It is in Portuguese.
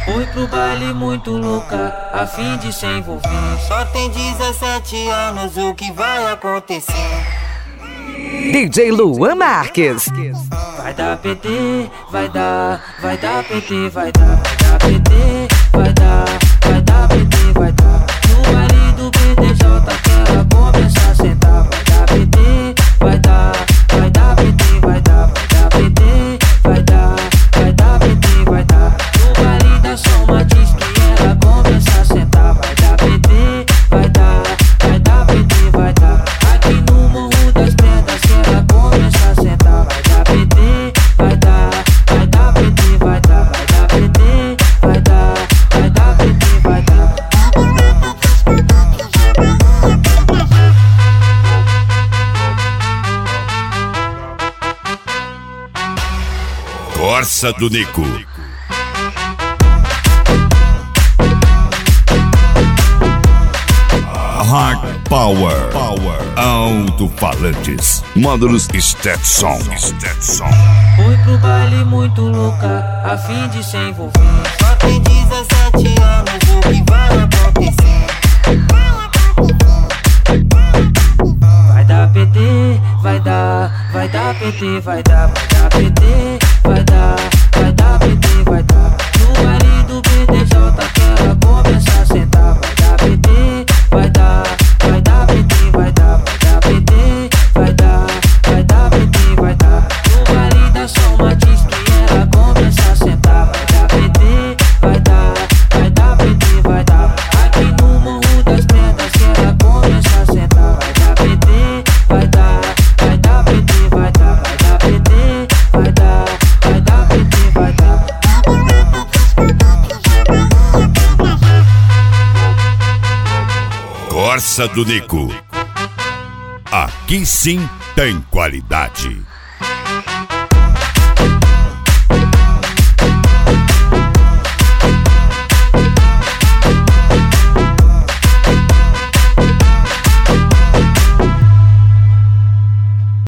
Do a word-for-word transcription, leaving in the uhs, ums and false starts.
Foi pro baile muito louca, a fim de se envolver. Só tem dezessete anos, o que vai acontecer? D J Luan Marques. Vai dar P T, vai dar, vai dar P T, vai dar, vai dar P T, vai dar, vai dar P T, vai dar. No baile do B D J que ela começa a sentar. Vai dar P T, vai dar, vai dar P T, vai dar, vai dar P T, vai dar, vai dar P T, vai dar. No baile da Soma diz que ela começa a sentar. Vai dar P T, vai dar, vai dar P T, vai dar. Aqui no Morro das Pedras que ela começa a sentar. Vai dar P T, vai dar, vai dar P T, vai dar, vai dar P T, vai dar, vai dar P T, vai dar. Corsa do Nico. Hard Power, Power, alto-falantes, módulos Stetson, Stetson. Foi pro baile muito louca, a fim de se envolver. Só tem dezessete anos, o que vai acontecer? Vai dar P T, vai dar, vai dar P T, vai dar, vai dar P T, vai dar, vai dar P T, vai dar. No baile do B D J que ela começa a sentar. Vai dar P T, vai dar, vai dar P T, vai dar, vai dar P T, vai dar, vai dar P T, vai dar. No baile da Soma diz que ela começa a sentar. Vai dar P T, vai dar, vai dar P T, vai dar. Aqui no Morro das Pedras que ela começa a sentar. Vai dar P T, vai dar, vai dar P T, vai dar, vai dar P T, vai dar, vai dar P T, vai dar. Corsa do Nico. Aqui sim tem qualidade.